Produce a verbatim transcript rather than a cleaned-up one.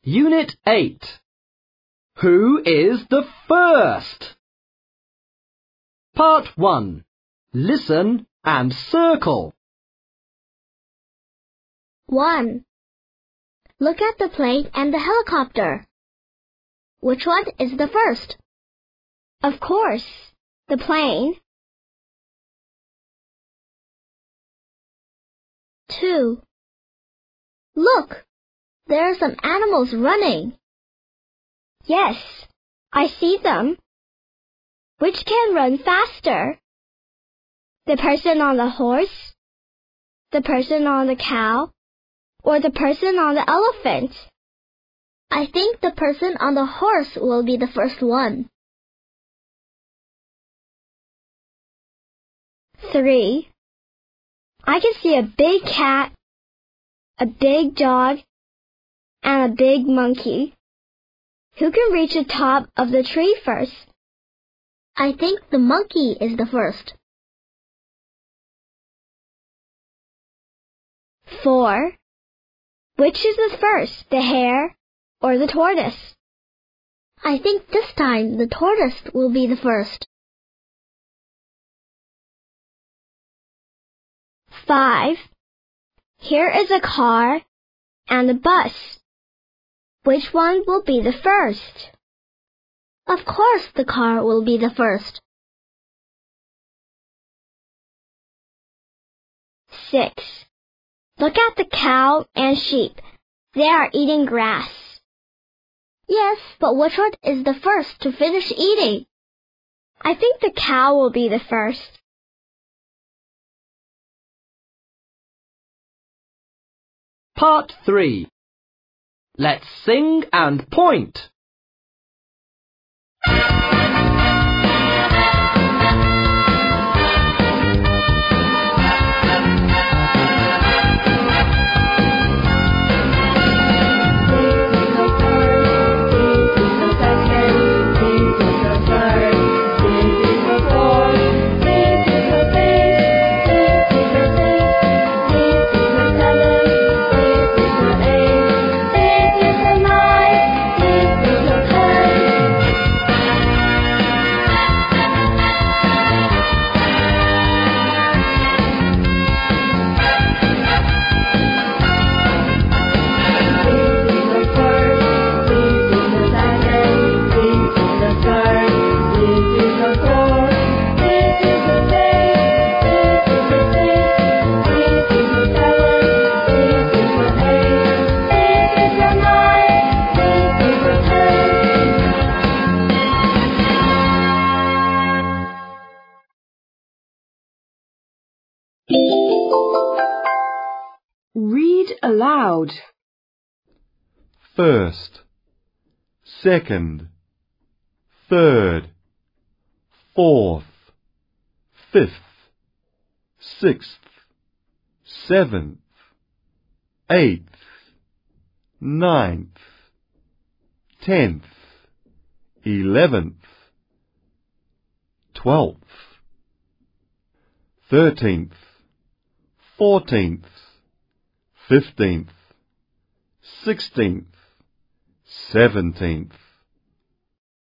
Unit eight. Who is the first? Part one. Listen and circle. one. Look at the plane and the helicopter. Which one is the first? Of course, the plane. two. Look, there are some animals running. Yes, I see them. Which can run faster? The person on the horse, the person on the cow, or the person on the elephant? I think the person on the horse will be the first one. three. I can see a big cat, a big dog, and a big monkey. Who can reach the top of the tree first? I think the monkey is the first. four. Which is the first, the hare or the tortoise? I think this time the tortoise will be the first. five. Here is a car and a bus. Which one will be the first? Of course the car will be the first. six. Look at the cow and sheep. They are eating grass. Yes, but which one is the first to finish eating? I think the cow will be the first. Part three. Let's sing and point. Read aloud. First, second, third, fourth, fifth, sixth, seventh, eighth, ninth, tenth, eleventh, twelfth, thirteenth, fourteenth, fifteenth, sixteenth, seventeenth,